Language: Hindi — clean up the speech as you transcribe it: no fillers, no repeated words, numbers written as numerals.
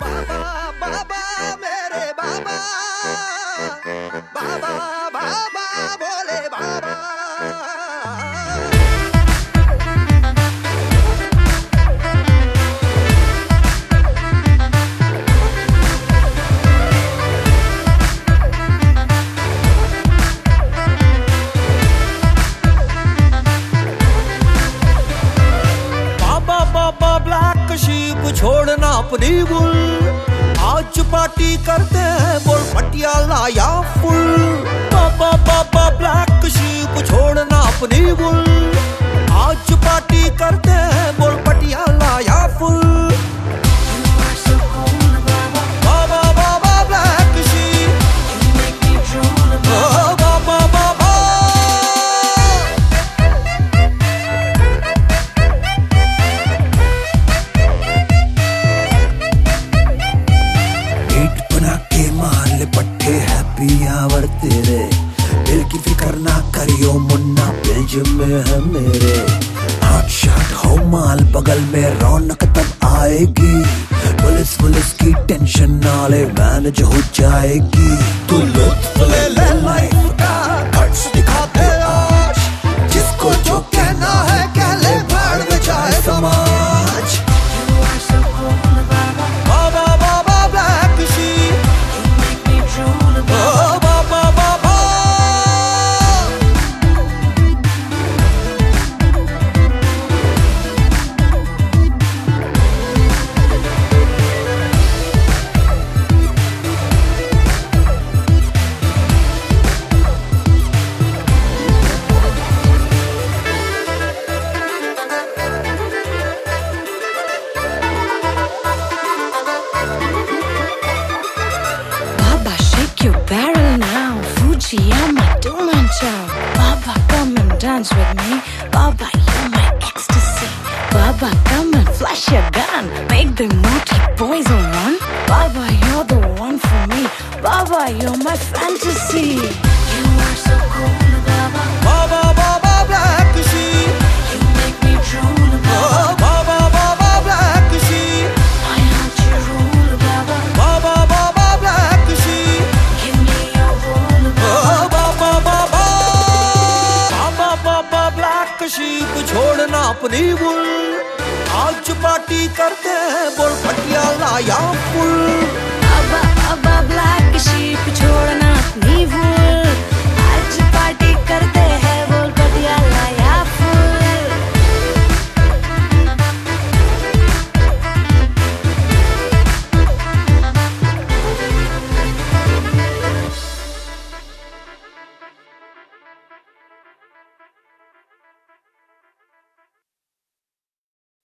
बाबा बाबा मेरे बाबा, बाबा बाबा बोले बाबा। बाबा बाबा ब्लैक शीप छोड़ना अपनी बुल, आज पार्टी करते हैं बोल पटियाला या फुल। बाबा बाबा ब्लैक शीप छोड़ना अपनी बुल, आज पार्टी करते हैं बोल पटियाला या फुल। बाबा बाबा ब्लैक शीप, ओ बाबा बाबा। पट्टे हैप्पी आवर तेरे, दिल की फिक्र ना करियो मुन्ना बेल्जियम में है मेरे। हॉट शॉट हो माल बगल में रौनक तब आएगी, पुलिस पुलिस की टेंशन नाले मैनेज हो जाएगी। तू लुत्फ ले ले लाइफ का, गट्स दिखा दे आज, जिसको जो कहना है कह ले भाड़ में जाए समाज। बाबा बाबा ब्लैक शीप, ओ बाबा बाबा। Your barrel now, Fujiyama, don't mind chow. Baba, come and dance with me. Baba, you're my ecstasy. Baba, come and flash your gun, make the naughty boys run. Baba, you're the one for me. Baba, you're my fantasy. You are so cool, Baba. Baba Baba Black Sheep, You make me drool, Baba. oh Baba Baba Black Sheep, My heart you rule, Baba. Baba Baba Black Sheep, Give me your rule, Baba. oh Baba Baba, Baba Baba Black Sheep छोड़ना अपनी बुल, आज पार्टी करते हैं बोल पटियाला या फुल। Baba, Baba, black sheep, छोड़ना अपनी भूल, आज पार्टी करते